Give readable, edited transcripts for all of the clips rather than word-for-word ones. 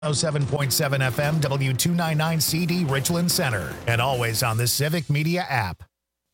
107.7 FM, W299CD, Richland Center, and always on the Civic Media app.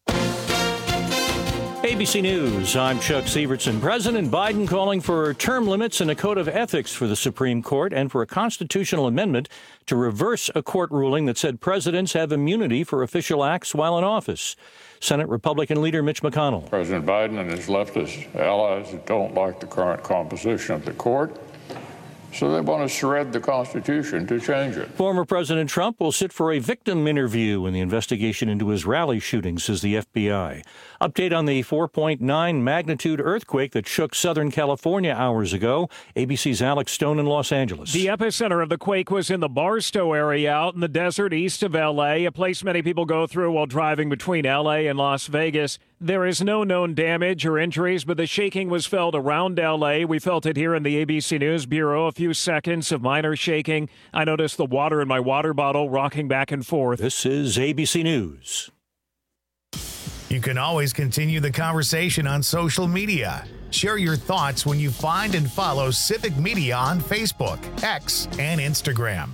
ABC News, I'm Chuck Sievertson. President Biden calling for term limits and a code of ethics for the Supreme Court and for a constitutional amendment to reverse a court ruling that said presidents have immunity for official acts while in office. Senate Republican leader Mitch McConnell. President Biden and his leftist allies don't like the current composition of the court, so they want to shred the Constitution to change it. Former President Trump will sit for a victim interview in the investigation into his rally shooting, says the FBI. Update on the 4.9 magnitude earthquake that shook Southern California hours ago. ABC's Alex Stone in Los Angeles. The epicenter of the quake was in the Barstow area out in the desert east of L.A., a place many people go through while driving between L.A. and Las Vegas. There is no known damage or injuries, but the shaking was felt around L.A. We felt it here in the ABC News Bureau. A few seconds of minor shaking. I noticed the water in my water bottle rocking back and forth. This is ABC News. You can always continue the conversation on social media. Share your thoughts when you find and follow Civic Media on Facebook, X, and Instagram.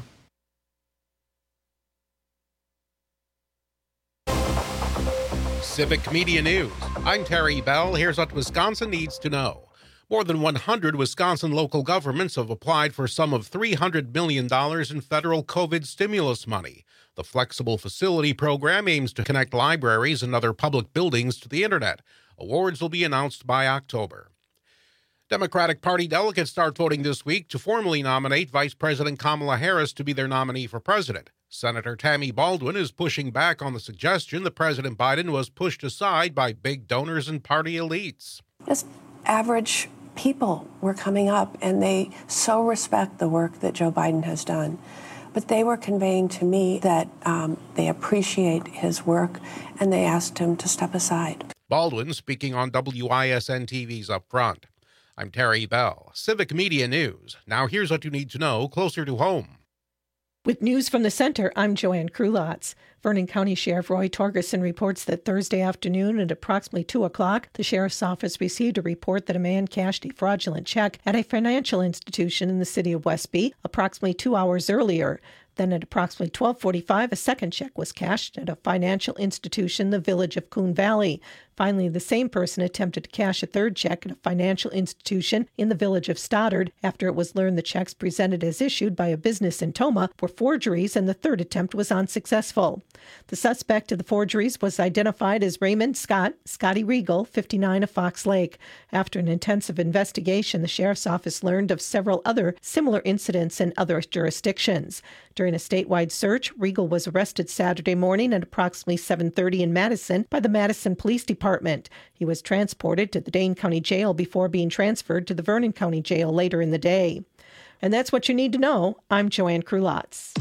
Civic Media News. I'm Terry Bell. Here's what Wisconsin needs to know. More than 100 Wisconsin local governments have applied for some of $300 million in federal COVID stimulus money. The Flexible Facility Program aims to connect libraries and other public buildings to the internet. Awards will be announced by October. Democratic Party delegates start voting this week to formally nominate Vice President Kamala Harris to be their nominee for president. Senator Tammy Baldwin is pushing back on the suggestion that President Biden was pushed aside by big donors and party elites. Just average people were coming up, and they so respect the work that Joe Biden has done. But they were conveying to me that they appreciate his work, and they asked him to step aside. Baldwin speaking on WISN TV's Up Front. I'm Terry Bell, Civic Media News. Now here's what you need to know closer to home. With news from the center, I'm Joanne Krulotz. Vernon County Sheriff Roy Torgerson reports that Thursday afternoon at approximately 2 o'clock, the sheriff's office received a report that a man cashed a fraudulent check at a financial institution in the city of Westby approximately 2 hours earlier. Then at approximately 12:45, a second check was cashed at a financial institution in the village of Coon Valley. Finally, the same person attempted to cash a third check at a financial institution in the village of Stoddard after it was learned the checks presented as issued by a business in Toma were forgeries, and the third attempt was unsuccessful. The suspect of the forgeries was identified as Raymond Scotty Regal, 59 of Fox Lake. After an intensive investigation, the sheriff's office learned of several other similar incidents in other jurisdictions. During a statewide search, Regal was arrested Saturday morning at approximately 7:30 in Madison by the Madison Police Department. He was transported to the Dane County Jail before being transferred to the Vernon County Jail later in the day. And that's what you need to know. I'm Joanne Krulotz.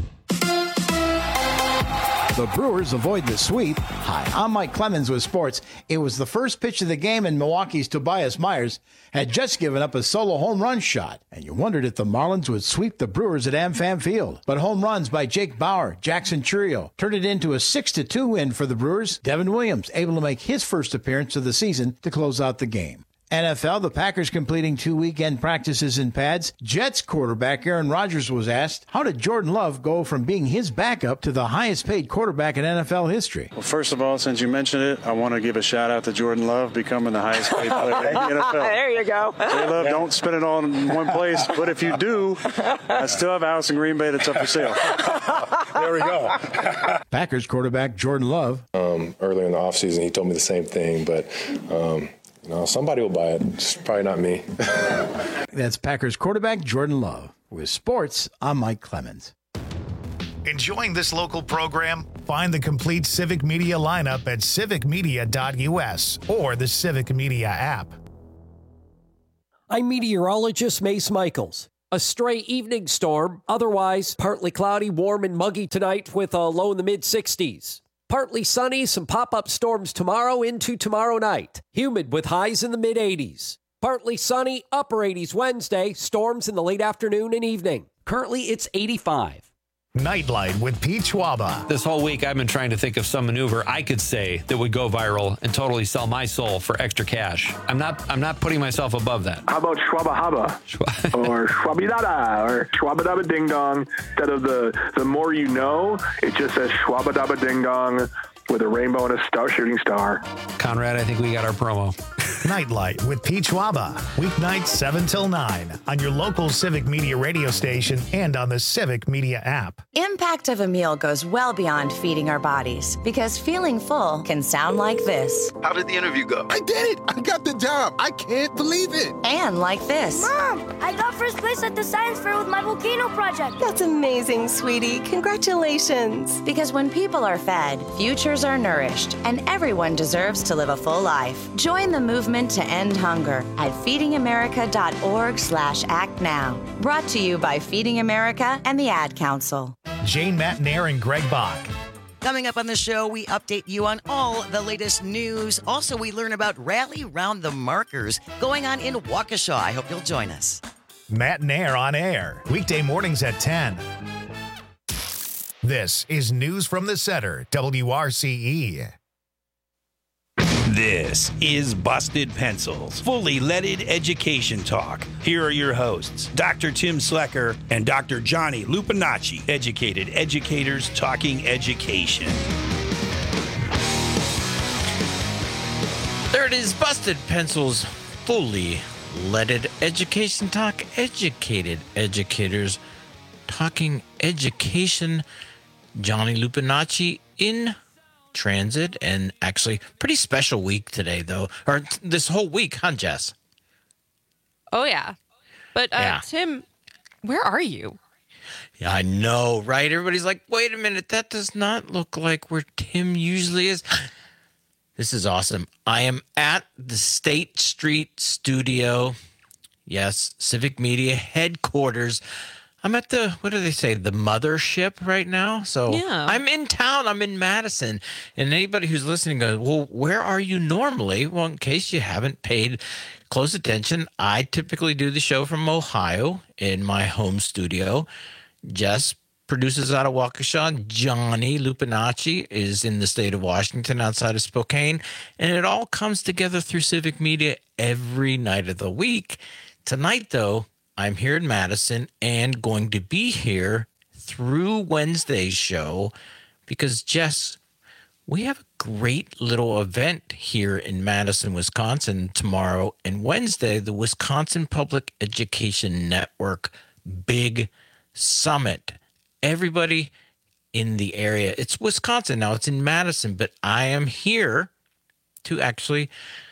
The Brewers avoid the sweep. Hi, I'm Mike Clemens with sports. It was the first pitch of the game, and Milwaukee's Tobias Myers had just given up a solo home run shot. And you wondered if the Marlins would sweep the Brewers at AmFam Field. But home runs by Jake Bauer, Jackson Churio turned it into a 6-2 win for the Brewers. Devin Williams able to make his first appearance of the season to close out the game. NFL, the Packers completing 2 weekend practices in pads. Jets quarterback Aaron Rodgers was asked, how did Jordan Love go from being his backup to the highest paid quarterback in NFL history? Well, first of all, since you mentioned it, I want to give a shout out to Jordan Love becoming the highest paid player in the NFL. There you go. J-Love, don't spend it all in one place, but if you do, I still have a house in Green Bay that's up for sale. There we go. Packers quarterback Jordan Love. Earlier in the offseason, he told me the same thing, but somebody will buy it. It's probably not me. That's Packers quarterback Jordan Love. With sports, I'm Mike Clemens. Enjoying this local program? Find the complete Civic Media lineup at civicmedia.us or the Civic Media app. I'm meteorologist Mace Michaels. A stray evening storm, otherwise partly cloudy, warm and muggy tonight with a low in the mid-60s. Partly sunny, some pop-up storms tomorrow into tomorrow night. Humid with highs in the mid-80s. Partly sunny, upper 80s Wednesday, storms in the late afternoon and evening. Currently, it's 85. Nightlight with Pete Schwaba. This whole week, I've been trying to think of some maneuver I could say that would go viral and totally sell my soul for extra cash. I'm not putting myself above that. How about Schwaba Haba? Or Schwabidada, or Schwabadaba Ding Dong. Instead of the more you know, it just says Schwabadaba Ding Dong with a rainbow and a shooting star. Conrad, I think we got our promo. Nightlight with Pete Schwaba. Weeknights 7 till 9 on your local Civic Media radio station and on the Civic Media app. Impact of a meal goes well beyond feeding our bodies, because feeling full can sound like this. How did the interview go? I did it! I got the job! I can't believe it! And like this. Mom, I got first place at the science fair with my volcano project. That's amazing, sweetie. Congratulations. Because when people are fed, futures are nourished, and everyone deserves to live a full life. Join the movement to end hunger at feedingamerica.org/act now. Brought to you by Feeding America and the Ad Council. Jane Matnair and Greg Bach. Coming up on the show, we update you on all the latest news. Also, we learn about Rally Round the Markers going on in Waukesha. I hope you'll join us. Matnair on air, weekday mornings at 10. This is News from the Center, WRCE. This is Busted Pencils, fully leaded education talk. Here are your hosts, Dr. Tim Slecker and Dr. Johnny Lupinacci, educated educators talking education. There it is, Busted Pencils, fully leaded education talk, educated educators talking education. Johnny Lupinacci in transit, and actually pretty special week today, though, or this whole week, huh, Jess? Oh, yeah. But, Tim, where are you? Yeah, I know, right? Everybody's like, wait a minute, that does not look like where Tim usually is. This is awesome. I am at the State Street studio. Yes, Civic Media headquarters. I'm at the, what do they say, the mothership right now? So yeah. I'm in town. I'm in Madison. And anybody who's listening goes, well, where are you normally? Well, in case you haven't paid close attention, I typically do the show from Ohio in my home studio. Jess produces out of Waukesha. Johnny Lupinacci is in the state of Washington outside of Spokane. And it all comes together through Civic Media every night of the week. Tonight, though, I'm here in Madison and going to be here through Wednesday's show because, Jess, we have a great little event here in Madison, Wisconsin tomorrow and Wednesday, the Wisconsin Public Education Network Big Summit. Everybody in the area, it's Wisconsin now, it's in Madison, but I am here to actually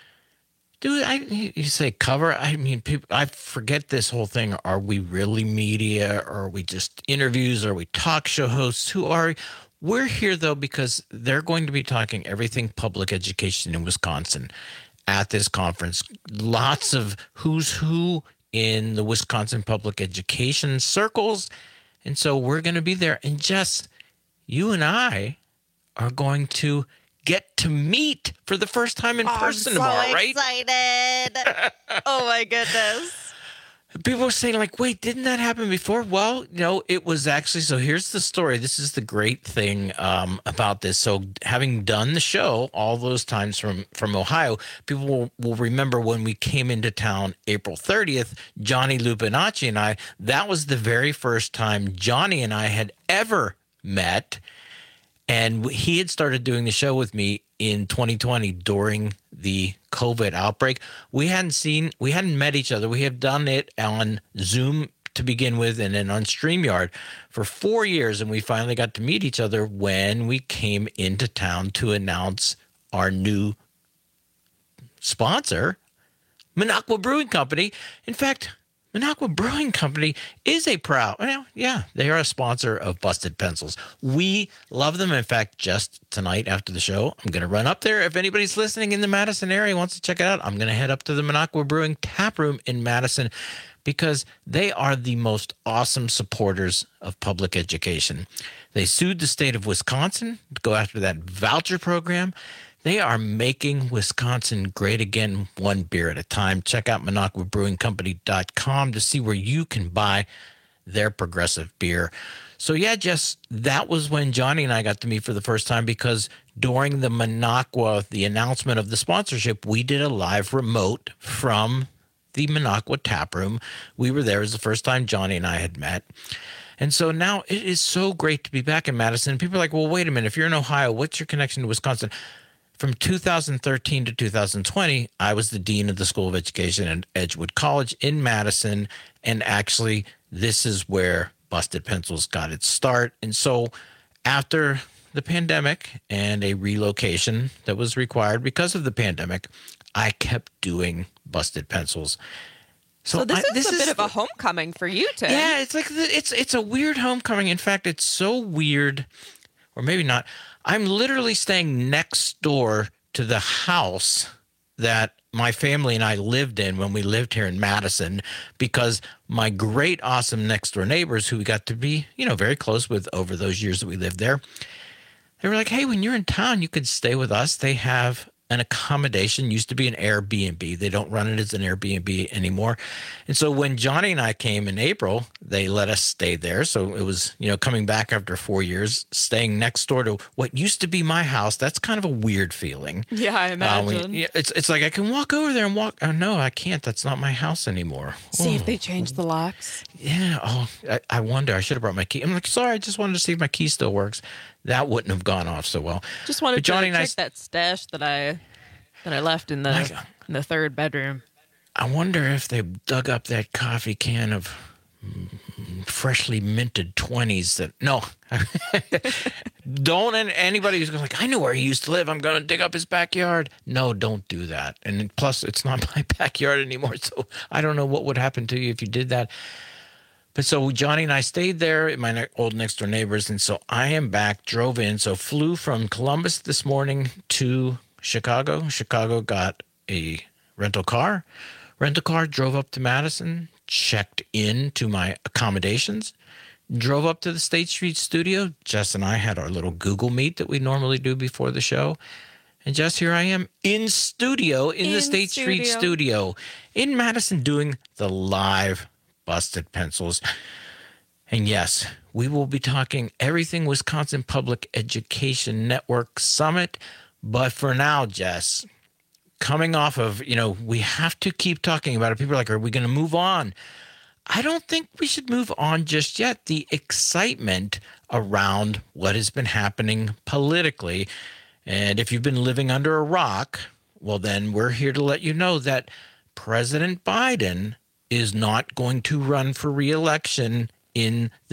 you say cover? I mean, people, I forget this whole thing. Are we really media? Or are we just interviews? Are we talk show hosts? Who are? We're here, though, because they're going to be talking everything public education in Wisconsin at this conference. Lots of who's who in the Wisconsin public education circles. And so we're going to be there. And Jess, you and I are going to get to meet for the first time in person tomorrow, right? I'm so excited. Oh, my goodness. People were saying, like, wait, didn't that happen before? Well, no, it was actually. So here's the story. This is the great thing about this. So having done the show all those times from Ohio, people will remember when we came into town April 30th, Johnny Lupinacci and I, that was the very first time Johnny and I had ever met. And he had started doing the show with me in 2020 during the COVID outbreak. We hadn't met each other. We have done it on Zoom to begin with and then on StreamYard for 4 years. And we finally got to meet each other when we came into town to announce our new sponsor, Minocqua Brewing Company. In fact, Minocqua Brewing Company is they are a sponsor of Busted Pencils. We love them. In fact, just tonight after the show, I'm going to run up there. If anybody's listening in the Madison area wants to check it out, I'm going to head up to the Minocqua Brewing Tap Room in Madison because they are the most awesome supporters of public education. They sued the state of Wisconsin to go after that voucher program. They are making Wisconsin great again, one beer at a time. Check out MinocquaBrewingCompany.com to see where you can buy their progressive beer. So yeah, Jess, that was when Johnny and I got to meet for the first time, because during the Minocqua, the announcement of the sponsorship, we did a live remote from the Minocqua tap room. We were there. It was the first time Johnny and I had met. And so now it is so great to be back in Madison. People are like, well, wait a minute. If you're in Ohio, what's your connection to Wisconsin? From 2013 to 2020, I was the dean of the School of Education at Edgewood College in Madison. And actually, this is where Busted Pencils got its start. And so after the pandemic and a relocation that was required because of the pandemic, I kept doing Busted Pencils. So this is a bit of a homecoming for you, Tim. Yeah, it's like it's a weird homecoming. In fact, it's so weird, or maybe not. I'm literally staying next door to the house that my family and I lived in when we lived here in Madison, because my great, awesome next door neighbors, who we got to be, very close with over those years that we lived there, they were like, hey, when you're in town, you could stay with us. They have an accommodation, used to be an Airbnb. They don't run it as an Airbnb anymore. And so when Johnny and I came in April, they let us stay there. So it was, coming back after 4 years, staying next door to what used to be my house. That's kind of a weird feeling. Yeah, I imagine. It's like I can walk over there and walk. Oh, no, I can't. That's not my house anymore. See if they change the locks. Yeah. Oh, I wonder. I should have brought my key. I'm like, sorry, I just wanted to see if my key still works. That wouldn't have gone off so well. Just wanted to check that stash that I left in the third bedroom. I wonder if they dug up that coffee can of freshly minted 20s that, no. Don't anybody who's going like, I know where he used to live. I'm going to dig up his backyard. No, don't do that. And plus, it's not my backyard anymore. So I don't know what would happen to you if you did that. But so Johnny and I stayed there at my old next door neighbors. And so I am back, drove in. So flew from Columbus this morning to Chicago. Chicago, got a rental car. Rental car, drove up to Madison, checked in to my accommodations, drove up to the State Street studio. Jess and I had our little Google Meet that we normally do before the show. And Jess, here I am in studio, in the State Street studio in Madison, doing the live Busted Pencils. And yes, we will be talking everything Wisconsin Public Education Network Summit. But for now, Jess, coming off of, we have to keep talking about it. People are like, are we going to move on? I don't think we should move on just yet. The excitement around what has been happening politically. And if you've been living under a rock, well, then we're here to let you know that President Biden is not going to run for re-election in the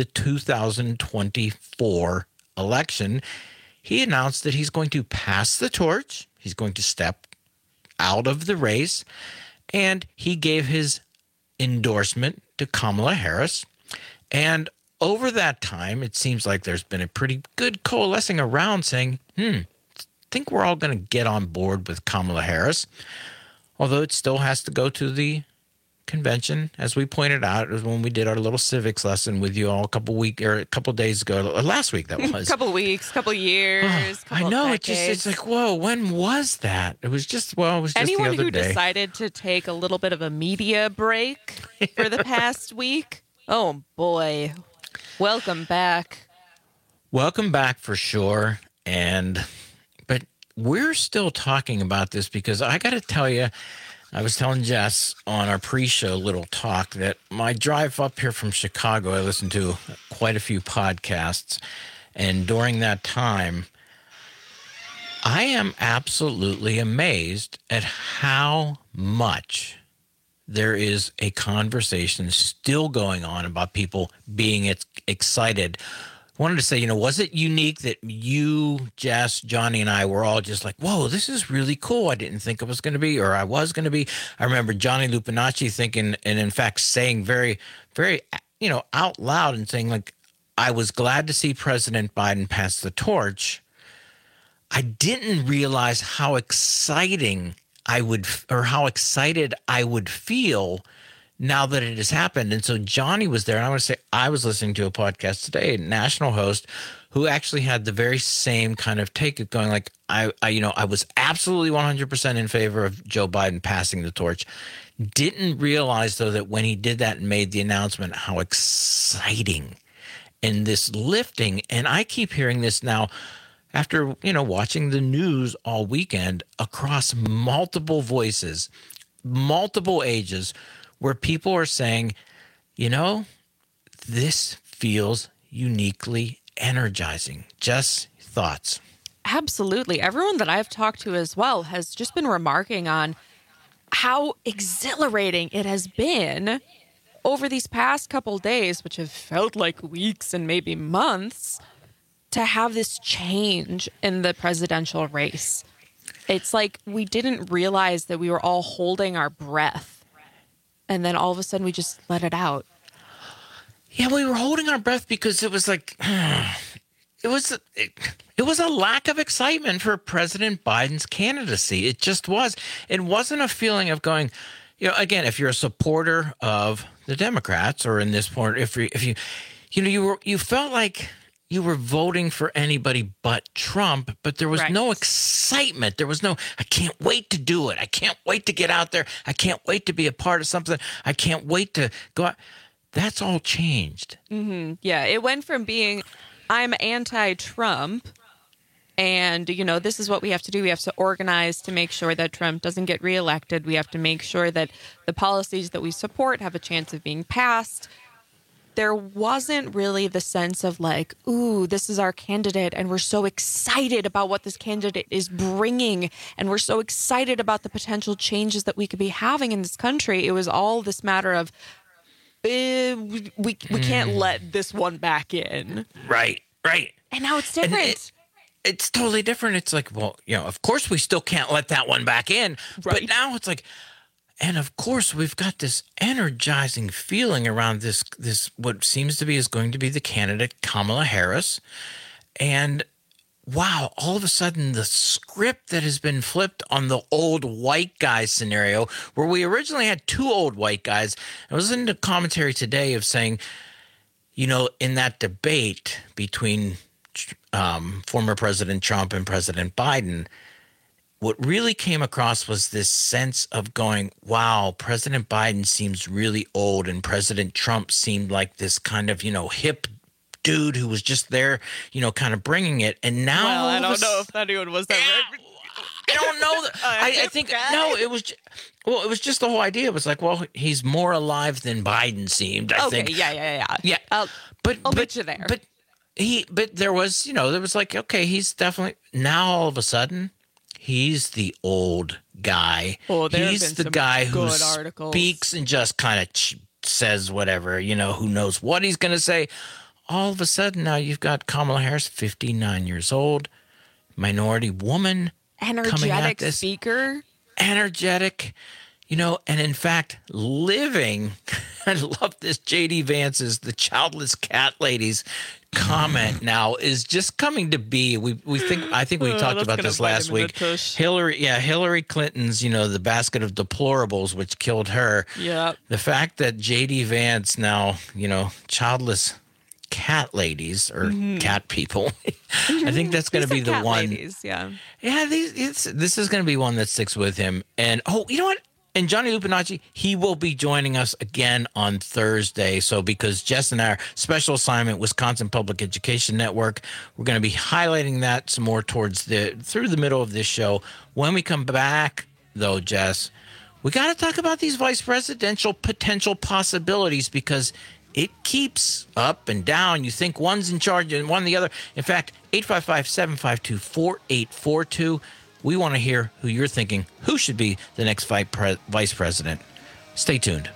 2024 election. He announced that he's going to pass the torch. He's going to step out of the race. And he gave his endorsement to Kamala Harris. And over that time, it seems like there's been a pretty good coalescing around saying, I think we're all going to get on board with Kamala Harris. Although it still has to go to the convention, as we pointed out. It was when we did our little civics lesson with you all a couple days ago, last week that was. Couple weeks, couple years. I know, it's like, whoa, when was that? It was just anyone the other who day. decided to take a little bit of a media break for the past week. Oh boy, welcome back. Welcome back for sure. But we're still talking about this because I got to tell you, I was telling Jess on our pre-show little talk that my drive up here from Chicago, I listened to quite a few podcasts. And during that time, I am absolutely amazed at how much there is a conversation still going on about people being excited. I wanted to say, was it unique that you, Jess, Johnny, and I were all just like, whoa, this is really cool. I didn't think it was going to be, or I was going to be. I remember Johnny Lupinacci thinking, and in fact saying very, very, out loud and saying, like, I was glad to see President Biden pass the torch. I didn't realize how excited I would feel now that it has happened. And so Johnny was there. And I want to say I was listening to a podcast today, a national host, who actually had the very same kind of take of going like, I was absolutely 100% in favor of Joe Biden passing the torch. Didn't realize, though, that when he did that and made the announcement, how exciting and this lifting. And I keep hearing this now after, watching the news all weekend across multiple voices, multiple ages, where people are saying, this feels uniquely energizing. Just thoughts. Absolutely. Everyone that I've talked to as well has just been remarking on how exhilarating it has been over these past couple days, which have felt like weeks and maybe months, to have this change in the presidential race. It's like we didn't realize that we were all holding our breath, and then all of a sudden we just let it out. Yeah, we were holding our breath because it was like it was a lack of excitement for President Biden's candidacy. It just was. It wasn't a feeling of going, again, if you're a supporter of the Democrats, or in this point, if you felt like you were voting for anybody but Trump, but there was no excitement. There was no, I can't wait to do it. I can't wait to get out there. I can't wait to be a part of something. I can't wait to go out. That's all changed. Mm-hmm. Yeah, it went from being, I'm anti-Trump, and, this is what we have to do. We have to organize to make sure that Trump doesn't get reelected. We have to make sure that the policies that we support have a chance of being passed. There wasn't really the sense of like, ooh, this is our candidate, and we're so excited about what this candidate is bringing, and we're so excited about the potential changes that we could be having in this country. It was all this matter of, we can't let this one back in. Right. And now it's different. It's totally different. It's like, well, of course we still can't let that one back in. Right. But now it's like, and of course we've got this energizing feeling around this what seems to be is going to be the candidate, Kamala Harris. And wow, all of a sudden the script that has been flipped on the old white guy scenario, where we originally had two old white guys. I was in the commentary today of saying, in that debate between former President Trump and President Biden, what really came across was this sense of going, wow, President Biden seems really old, and President Trump seemed like this kind of, hip dude who was just there, kind of bringing it. And now, well, I don't know if anyone was that. I don't know. I think no. It was just the whole idea. It was like, well, he's more alive than Biden seemed. I think. Yeah. I'll bet you there. But there was, there was like, okay, he's definitely now all of a sudden he's the old guy. Oh, he's the guy who articles. Speaks and just kind of says whatever, who knows what he's going to say. All of a sudden now you've got Kamala Harris, 59 years old, minority woman, energetic speaker, energetic, and in fact, living. I love this. J.D. Vance's "The Childless Cat Ladies" comment now is just coming to be. I think we talked about this last week. Hillary Clinton's, the basket of deplorables which killed her. Yeah. The fact that J.D. Vance now, childless cat ladies or cat people. I think that's going to be the one. Ladies, yeah. Yeah, this is going to be one that sticks with him. And you know what? And Johnny Lupinacci, he will be joining us again on Thursday. So because Jess and our special assignment, Wisconsin Public Education Network, we're going to be highlighting that some more through the middle of this show. When we come back, though, Jess, we got to talk about these vice presidential potential possibilities, because it keeps up and down. You think one's in charge and one the other. In fact, 855-752-4842. We want to hear who you're thinking who should be the next vice president. Stay tuned.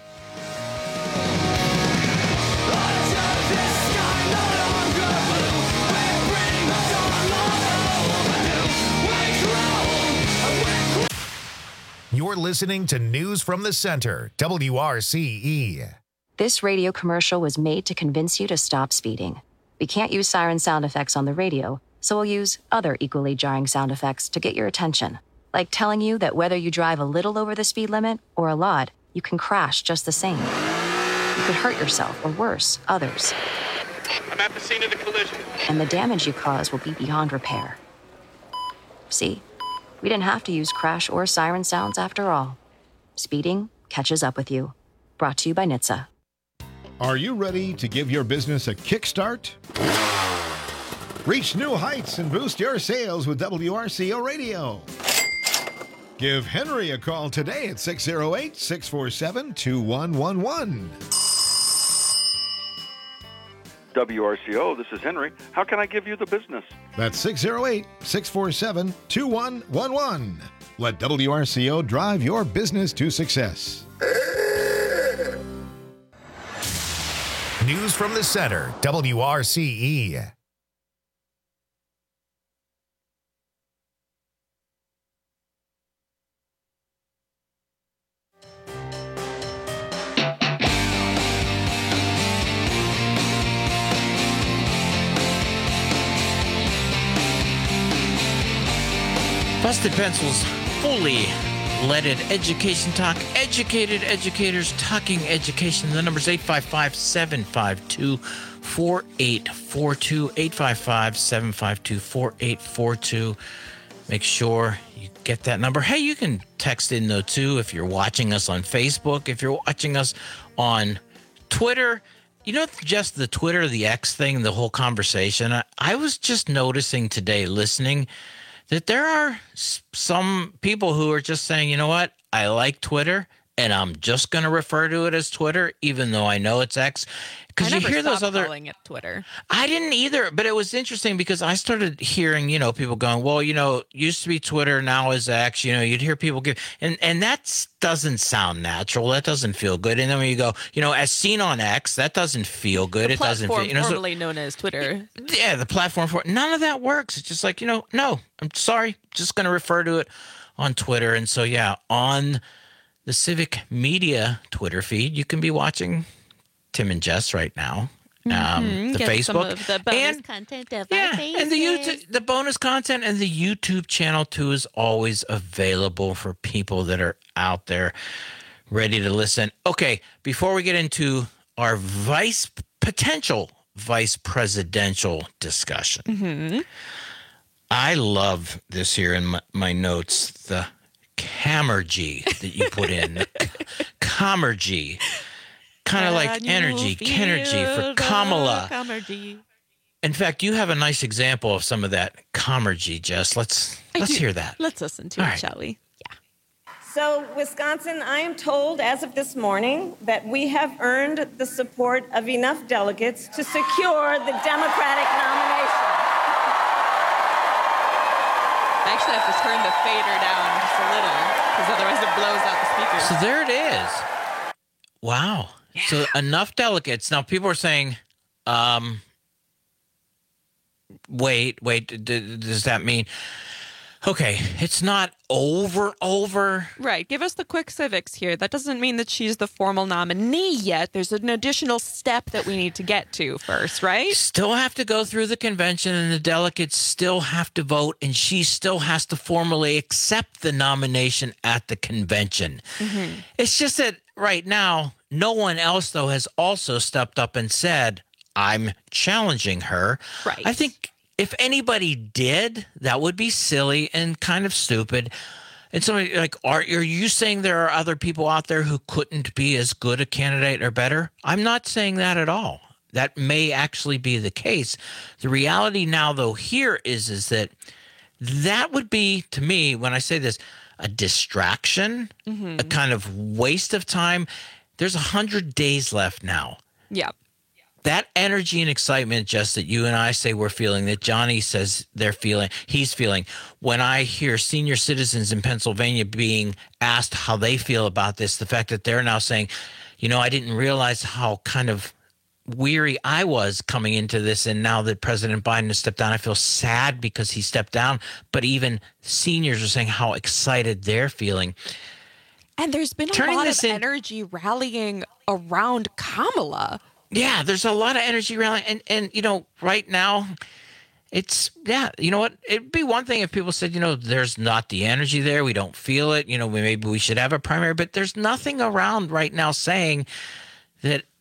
You're listening to News from the Center, WRCE. This radio commercial was made to convince you to stop speeding. We can't use siren sound effects on the radio, so we'll use other equally jarring sound effects to get your attention. Like telling you that whether you drive a little over the speed limit or a lot, you can crash just the same. You could hurt yourself, or worse, others. I'm at the scene of the collision. And the damage you cause will be beyond repair. See? We didn't have to use crash or siren sounds after all. Speeding catches up with you. Brought to you by NHTSA. Are you ready to give your business a kickstart? Reach new heights and boost your sales with WRCO Radio. Give Henry a call today at 608-647-2111. WRCO, this is Henry. How can I give you the business? That's 608-647-2111. Let WRCO drive your business to success. News from the center, WRCE. Busted Pencils, fully leaded education talk. Educated educators talking education. The number's 855-752-4842. 855-752-4842. Make sure you get that number. Hey, you can text in though too if you're watching us on Facebook, if you're watching us on Twitter. You know, just the Twitter, the X thing, the whole conversation. I was just noticing today, listening, that there are some people who are just saying, you know what, I like Twitter, and I'm just going to refer to it as Twitter, even though I know it's X. Because you hear those other calling it Twitter. I didn't either, but it was interesting because I started hearing, people going, well, used to be Twitter, now is X. You'd hear people give, and that doesn't sound natural. That doesn't feel good. And then when you go, as seen on X, that doesn't feel good. The it doesn't feel, formerly known as Twitter. Yeah, the platform for none of that works. It's just like, no, I'm sorry, just going to refer to it on Twitter. And so, yeah, on the Civic Media Twitter feed, you can be watching Tim and Jess right now. The Get Facebook some of the bonus content of our faces. and the bonus content, and the YouTube channel too is always available for people that are out there ready to listen. Okay, before we get into our potential vice presidential discussion, I love this here in my notes, the Camergy that you put in. Camergy. Kind of like energy for Kamala. In fact, you have a nice example of some of that Camergy, Jess. Let's hear that. Let's listen to it, shall we? Yeah. So, Wisconsin, I am told as of this morning that we have earned the support of enough delegates to secure the Democratic nomination. I actually have to turn the fader down just a little because otherwise it blows out the speakers. So there it is. Wow. Yeah. So enough delegates. Now people are saying, wait, does that mean, okay, it's not over? Right. Give us the quick civics here. That doesn't mean that she's the formal nominee yet. There's an additional step that we need to get to first, right? Still have to go through the convention, and the delegates still have to vote, and she still has to formally accept the nomination at the convention. It's just that right now, no one else, though, has also stepped up and said, I'm challenging her. Right. I think if anybody did, that would be silly and kind of stupid. And somebody like, are you saying there are other people out there who couldn't be as good a candidate or better? I'm not saying that at all. That may actually be the case. The reality now, though, here is that would be, to me, when I say this, a distraction, a kind of waste of time. There's 100 days left now. Yep. That energy and excitement, just that you and I say we're feeling, that Johnny says he's feeling. When I hear senior citizens in Pennsylvania being asked how they feel about this, the fact that they're now saying, I didn't realize how kind of weary I was coming into this, and now that President Biden has stepped down, I feel sad because he stepped down. But even seniors are saying how excited they're feeling. And there's been a lot of energy rallying around Kamala. Yeah, there's a lot of energy rallying. And right now, it's, you know what? It'd be one thing if people said, there's not the energy there. We don't feel it. Maybe we should have a primary. But there's nothing around right now saying that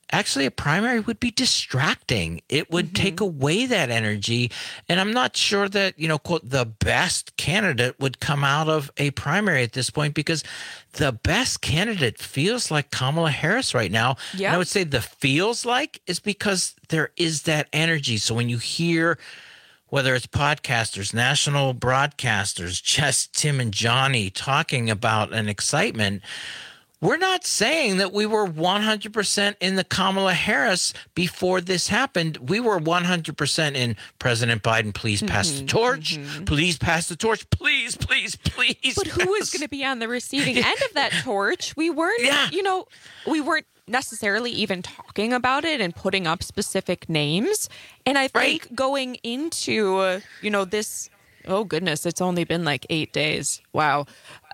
actually a primary would be distracting. It would take away that energy. And I'm not sure that, quote, the best candidate would come out of a primary at this point, because the best candidate feels like Kamala Harris right now. Yeah. And I would say the feels like is because there is that energy. So when you hear, whether it's podcasters, national broadcasters, just Tim and Johnny talking about an excitement, we're not saying that we were 100% in the Kamala Harris before this happened. We were 100% in President Biden. Please pass the torch. Please pass the torch. Please, please, please. But who is going to be on the receiving end of that torch? We weren't, we weren't necessarily even talking about it and putting up specific names. And I think going into, this, oh goodness, it's only been like 8 days. Wow.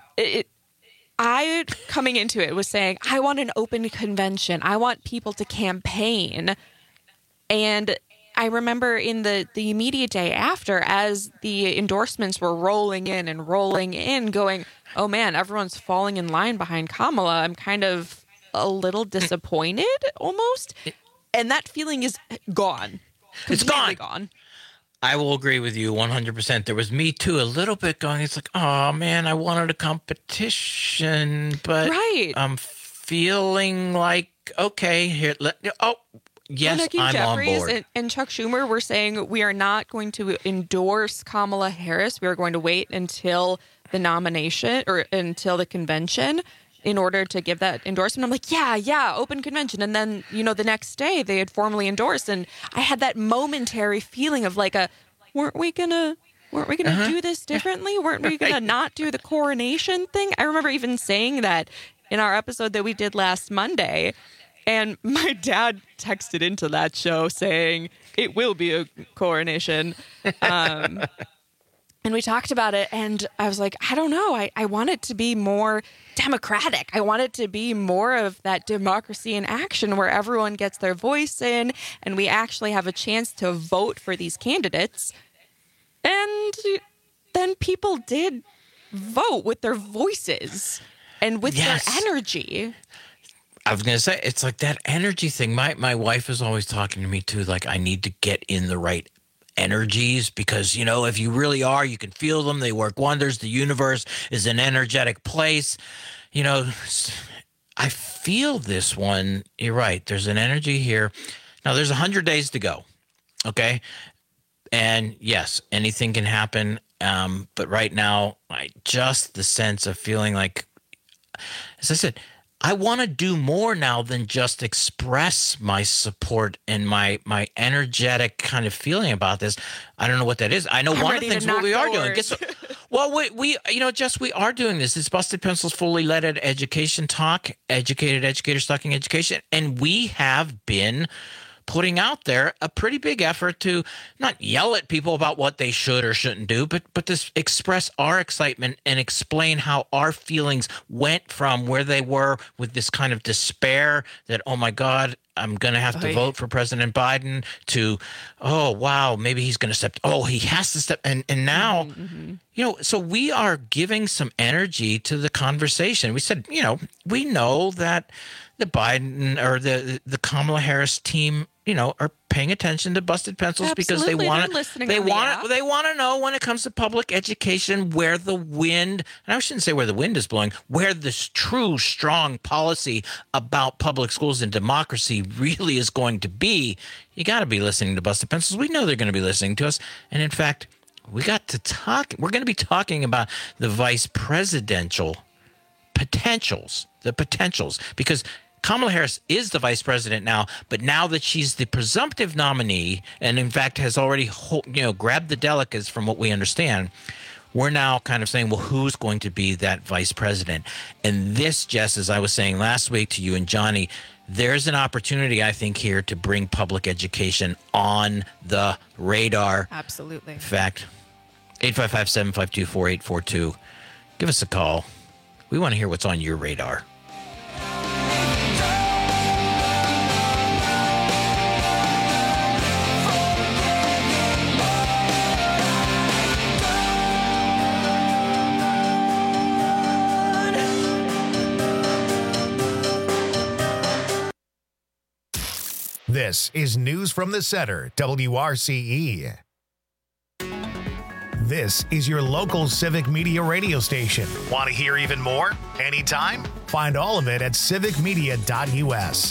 I, coming into it, was saying, I want an open convention. I want people to campaign. And I remember in the immediate day after, as the endorsements were rolling in, going, oh man, everyone's falling in line behind Kamala. I'm kind of a little disappointed almost. And that feeling is gone. It's gone. I will agree with you 100%. There was me too, a little bit going, it's like, oh man, I wanted a competition, but I'm feeling like, okay, here, yes, Nikki I'm Jeffries on board. And Chuck Schumer were saying we are not going to endorse Kamala Harris. We are going to wait until the nomination or until the convention in order to give that endorsement. I'm like, yeah, open convention. And then, the next day they had formally endorsed. And I had that momentary feeling of like weren't we gonna do this differently? Weren't we gonna not do the coronation thing? I remember even saying that in our episode that we did last Monday. And my dad texted into that show saying it will be a coronation. And we talked about it, and I was like, I don't know. I want it to be more democratic. I want it to be more of that democracy in action where everyone gets their voice in, and we actually have a chance to vote for these candidates. And then people did vote with their voices and with their energy. I was going to say, it's like that energy thing. My wife is always talking to me, too, like I need to get in the right energies, because if you really are, you can feel them. They work wonders. The universe is an energetic place. I feel this one. You're right. There's an energy here. Now there's 100 days to go. Okay. And yes, anything can happen. But right now, just the sense of feeling like, as I said, I want to do more now than just express my support and my energetic kind of feeling about this. I don't know what that is. I know one of the things what we are doing. Guess what? Well, we Jess, we are doing this. It's Busted Pencils Fully Leaded Education Talk, Educated Educators Talking Education, and we have been putting out there a pretty big effort to not yell at people about what they should or shouldn't do, but to express our excitement and explain how our feelings went from where they were with this kind of despair that, oh my God, I'm going to have to vote for President Biden, to, oh, wow, maybe he's going to step. Oh, he has to step. And now, so we are giving some energy to the conversation. We said, we know that the Biden or the Kamala Harris team, are paying attention to Busted Pencils. Absolutely. Because they want to know when it comes to public education where the wind, and I shouldn't say where the wind is blowing, where this true strong policy about public schools and democracy really is going to be. You got to be listening to Busted Pencils. We know they're going to be listening to us. And in fact, we're going to be talking about the vice presidential potentials, because Kamala Harris is the vice president now, but now that she's the presumptive nominee and, in fact, has already, grabbed the delegates from what we understand, we're now kind of saying, well, who's going to be that vice president? And this, Jess, as I was saying last week to you and Johnny, there's an opportunity, I think, here to bring public education on the radar. Absolutely. In fact, 855-752-4842. Give us a call. We want to hear what's on your radar. This is News from the Center, WRCE. This is your local civic media radio station. Want to hear even more? Anytime? Find all of it at civicmedia.us.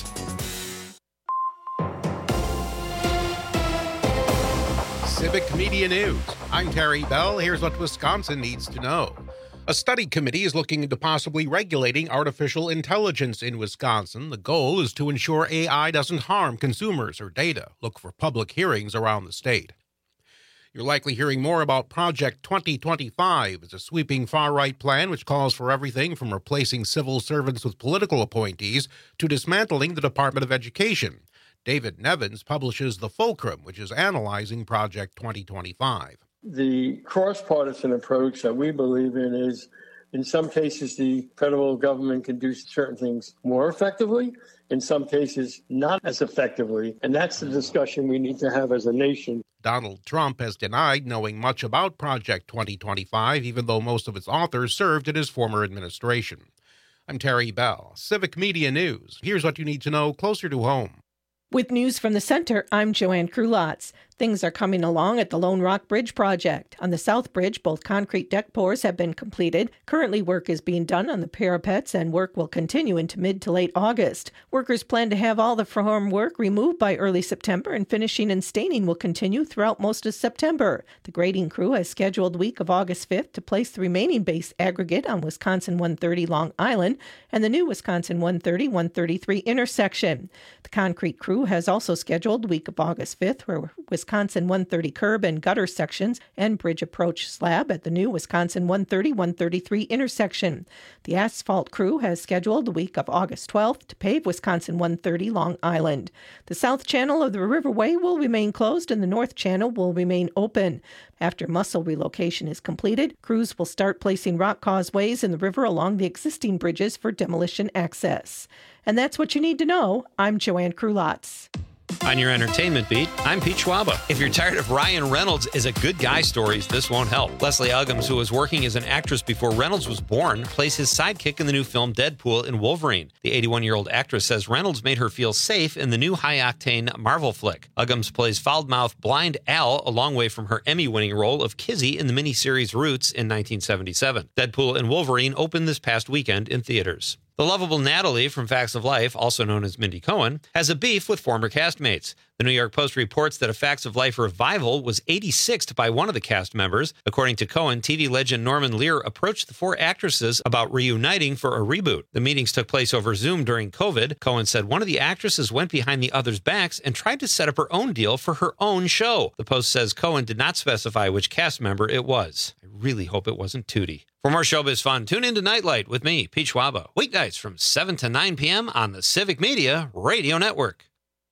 Civic Media News. I'm Terry Bell. Here's what Wisconsin needs to know. A study committee is looking into possibly regulating artificial intelligence in Wisconsin. The goal is to ensure AI doesn't harm consumers or data. Look for public hearings around the state. You're likely hearing more about Project 2025. It's a sweeping far-right plan which calls for everything from replacing civil servants with political appointees to dismantling the Department of Education. David Nevins publishes The Fulcrum, which is analyzing Project 2025. The cross-partisan approach that we believe in is, in some cases, the federal government can do certain things more effectively, in some cases, not as effectively. And that's the discussion we need to have as a nation. Donald Trump has denied knowing much about Project 2025, even though most of its authors served in his former administration. I'm Terry Bell, Civic Media News. Here's what you need to know closer to home. With News from the Center, I'm Joanne Krulotz. Things are coming along at the Lone Rock Bridge project. On the South Bridge, both concrete deck pours have been completed. Currently, work is being done on the parapets, and work will continue into mid to late August. Workers plan to have all the farm work removed by early September, and finishing and staining will continue throughout most of September. The grading crew has scheduled the week of August 5th to place the remaining base aggregate on Wisconsin 130 Long Island and the new Wisconsin 130-133 intersection. The concrete crew has also scheduled the week of August 5th for Wisconsin 130 curb and gutter sections and bridge approach slab at the new Wisconsin 130-133 intersection. The asphalt crew has scheduled the week of August 12th to pave Wisconsin 130 Long Island. The south channel of the Riverway will remain closed and the north channel will remain open. After muscle relocation is completed, crews will start placing rock causeways in the river along the existing bridges for demolition access. And that's what you need to know. I'm Joanne Krulotz. On your entertainment beat, I'm Pete Schwaba. If you're tired of Ryan Reynolds as a good guy stories, this won't help. Leslie Uggams, who was working as an actress before Reynolds was born, plays his sidekick in the new film Deadpool and Wolverine. The 81-year-old actress says Reynolds made her feel safe in the new high-octane Marvel flick. Uggams plays foul-mouthed Blind Al a long way from her Emmy-winning role of Kizzy in the miniseries Roots in 1977. Deadpool and Wolverine opened this past weekend in theaters. The lovable Natalie from Facts of Life, also known as Mindy Cohen, has a beef with former castmates. The New York Post reports that a Facts of Life revival was 86'd by one of the cast members. According to Cohen, TV legend Norman Lear approached the four actresses about reuniting for a reboot. The meetings took place over Zoom during COVID. Cohen said one of the actresses went behind the other's backs and tried to set up her own deal for her own show. The Post says Cohen did not specify which cast member it was. I really hope it wasn't Tootie. For more showbiz fun, tune into Nightlight with me, Pete Schwaba, weeknights from 7 to 9 p.m. on the Civic Media Radio Network.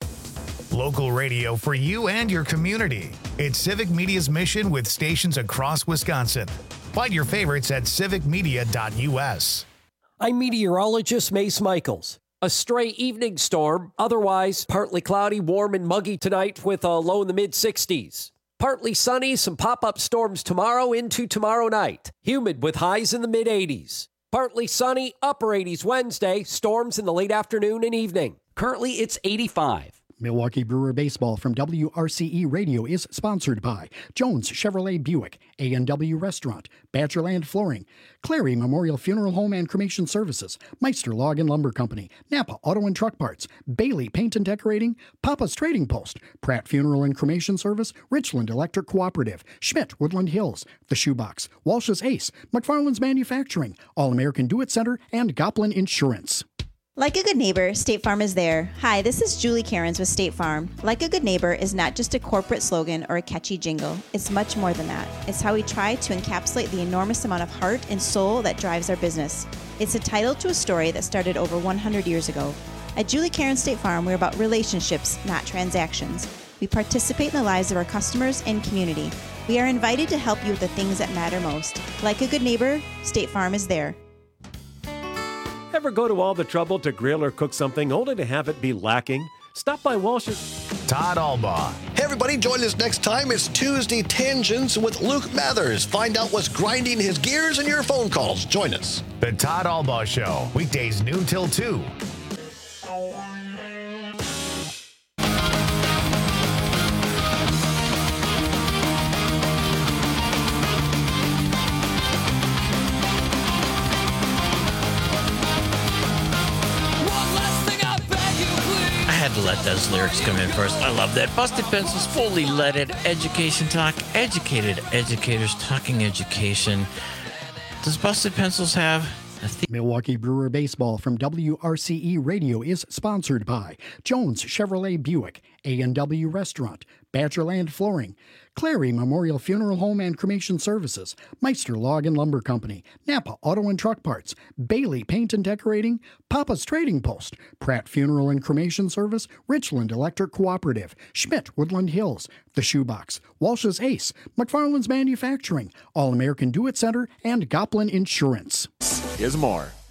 Local radio for you and your community. It's Civic Media's mission with stations across Wisconsin. Find your favorites at civicmedia.us. I'm meteorologist Mace Michaels. A stray evening storm, otherwise partly cloudy, warm and muggy tonight with a low in the mid-60s. Partly sunny, some pop-up storms tomorrow into tomorrow night. Humid with highs in the mid-80s. Partly sunny, upper 80s Wednesday, storms in the late afternoon and evening. Currently, it's 85. Milwaukee Brewer Baseball from WRCE Radio is sponsored by Jones Chevrolet Buick, A&W Restaurant, Badgerland Flooring, Clary Memorial Funeral Home and Cremation Services, Meister Log and Lumber Company, Napa Auto and Truck Parts, Bailey Paint and Decorating, Papa's Trading Post, Pratt Funeral and Cremation Service, Richland Electric Cooperative, Schmidt Woodland Hills, The Shoebox, Walsh's Ace, McFarland's Manufacturing, All-American Do-It Center, and Goplin Insurance. Like a good neighbor, State Farm is there. Hi, this is Julie Cairns with State Farm. Like a good neighbor is not just a corporate slogan or a catchy jingle. It's much more than that. It's how we try to encapsulate the enormous amount of heart and soul that drives our business. It's a title to a story that started over 100 years ago. At Julie Cairns State Farm, we're about relationships, not transactions. We participate in the lives of our customers and community. We are invited to help you with the things that matter most. Like a good neighbor, State Farm is there. Ever go to all the trouble to grill or cook something only to have it be lacking? Stop by Walsh's. Todd Albaugh. Hey, everybody, join us next time. It's Tuesday Tangents with Luke Mathers. Find out what's grinding his gears in your phone calls. Join us. The Todd Albaugh Show, weekdays noon till 2. those lyrics come in first. I love that. Busted Pencils, fully leaded education talk. Educated educators talking education. Does Busted Pencils have Milwaukee Brewer Baseball from WRCE Radio is sponsored by Jones Chevrolet Buick, A&W Restaurant, Badgerland Flooring, Clary Memorial Funeral Home and Cremation Services, Meister Log and Lumber Company, Napa Auto and Truck Parts, Bailey Paint and Decorating, Papa's Trading Post, Pratt Funeral and Cremation Service, Richland Electric Cooperative, Schmidt Woodland Hills, The Shoebox, Walsh's Ace, McFarland's Manufacturing, All-American Do-It Center, and Goplin Insurance. Here's more